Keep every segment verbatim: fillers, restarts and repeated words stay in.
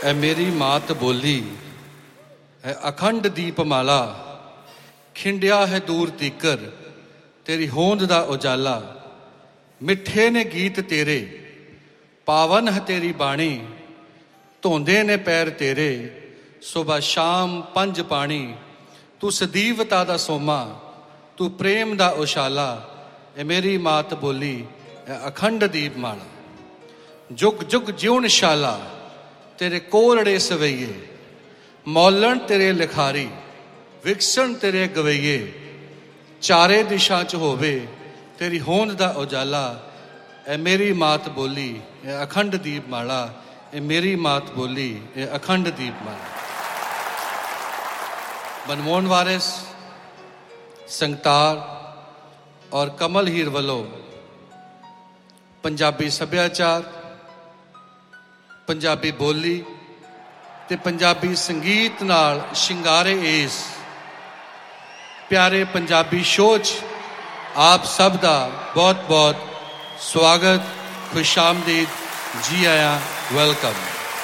ऐ मेरी मात बोली है अखंड दीपमाला, खिंडिया है दूर तीकर तेरी होंद दा उजाला। मिठे ने गीत तेरे, पावन है तेरी बाणी, धोंदे ने पैर तेरे सुबह शाम पंज पानी। तू सदीवता दा सोमा, तू प्रेम दा उशाला, ए मेरी मात बोली है अखंड दीपमाला। जुग जुग जिउन शाला तेरे कोलड़े सवैये, मौलन तेरे लिखारी, विकसन तेरे गवैये। चारे दिशा च होवे तेरी होंद दा उजाला, ए मेरी मात बोली ए अखंड दीपमाला, ए मेरी मात बोली ए अखंड दीपमाला। मनमोहन वारिस, संगतार और कमल हीर वालों पंजाबी सभ्याचार, पंजाबी बोली ते पंजाबी संगीत नाल शिंगारे इस प्यारे पंजाबी शो च आप सब दा बहुत बहुत स्वागत, खुशामदीद, जी आया, वेलकम।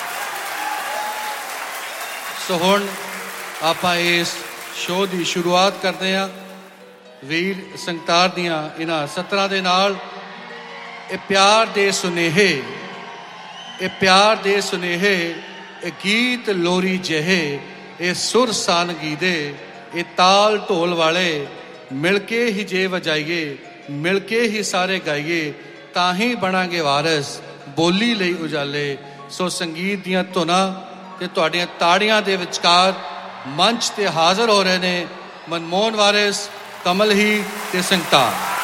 सो हुण आपां इस शो की शुरुआत करते हैं वीर संगतार दियां इन्हां सतरां दे नाल। ए प्यार दे सुनेहे, ए प्यार दे सुनेहे, ए गीत लोरी जहे, ए सुर सान गीदे, ए ताल ढोल वाले मिलके ही जे वजाइए, मिलके ही सारे गाइए, ताही बनांगे वारस बोली लई उजाले। सो संगीत दियां धुनां ते तुहाडियां ताड़ियां दे विचकार मंच ते हाज़र हो रहे ने मनमोहन वारिस, कमल हीर ते संगतार।